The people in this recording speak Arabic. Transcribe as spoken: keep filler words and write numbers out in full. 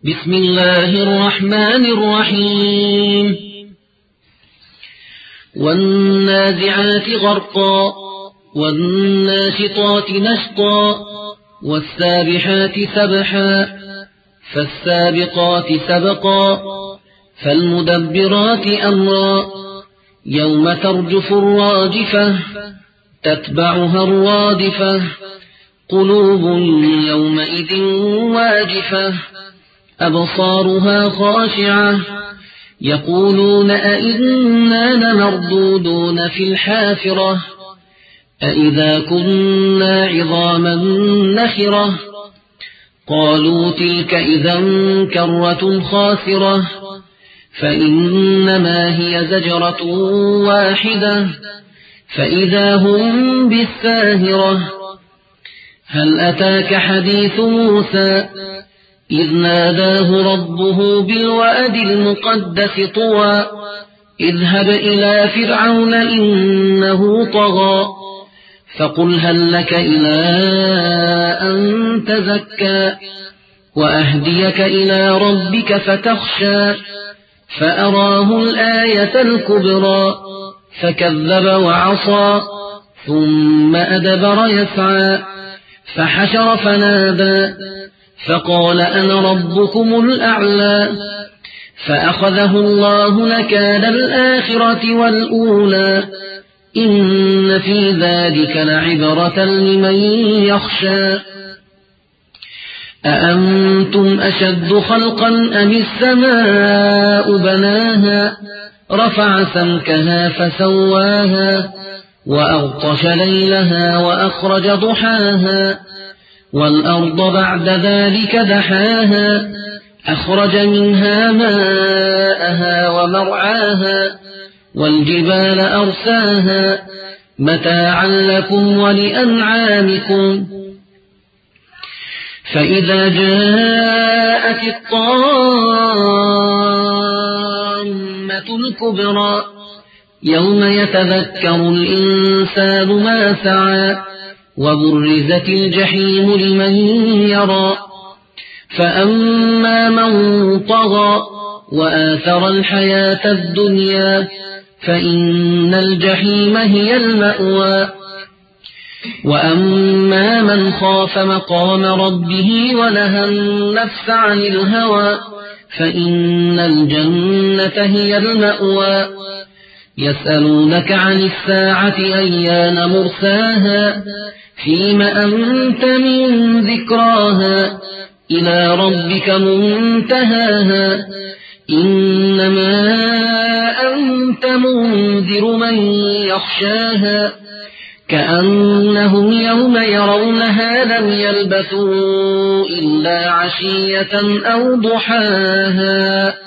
بسم الله الرحمن الرحيم والنازعات غرقا والناشطات نشطا والسابحات سبحا فالسابقات سبقا فالمدبرات أمرا يوم ترجف الراجفة تتبعها الرادفة قلوب يومئذ واجفة أبصارها خاشعة يقولون أئنا لمردودون في الحافرة أئذا كنا عظاما نخرة قالوا تلك إذا كرة خاسرة فإنما هي زجرة واحدة فإذا هم بالساهرة هل أتاك حديث موسى إذ ناداه ربه بالواد المقدس طوى اذهب إلى فرعون إنه طغى فقل هل لك إلى أن تزكى وأهديك إلى ربك فتخشى فأراه الآية الكبرى فكذب وعصى ثم أدبر يسعى فحشر فنادى فقال أنا ربكم الأعلى فأخذه الله نكال الآخرة والأولى إن في ذلك لعبرة لمن يخشى أأنتم أشد خلقا أم السماء بناها رفع سمكها فسواها وأغطش ليلها وأخرج ضحاها والأرض بعد ذلك دحاها أخرج منها ماءها ومرعاها والجبال أرساها متاعا لكم ولأنعامكم فإذا جاءت الطامة الكبرى يوم يتذكر الإنسان ما سعى وبرزت الجحيم لمن يرى فأما من طغى وآثر الحياة الدنيا فإن الجحيم هي المأوى وأما من خاف مقام ربه ونهى النفس عن الهوى فإن الجنة هي المأوى يسألونك عن الساعة أيان مرساها فيم أنت من ذكراها إلى ربك منتهاها إنما أنت منذر من يخشاها كأنهم يوم يرونها لم يلبثوا إلا عشية أو ضحاها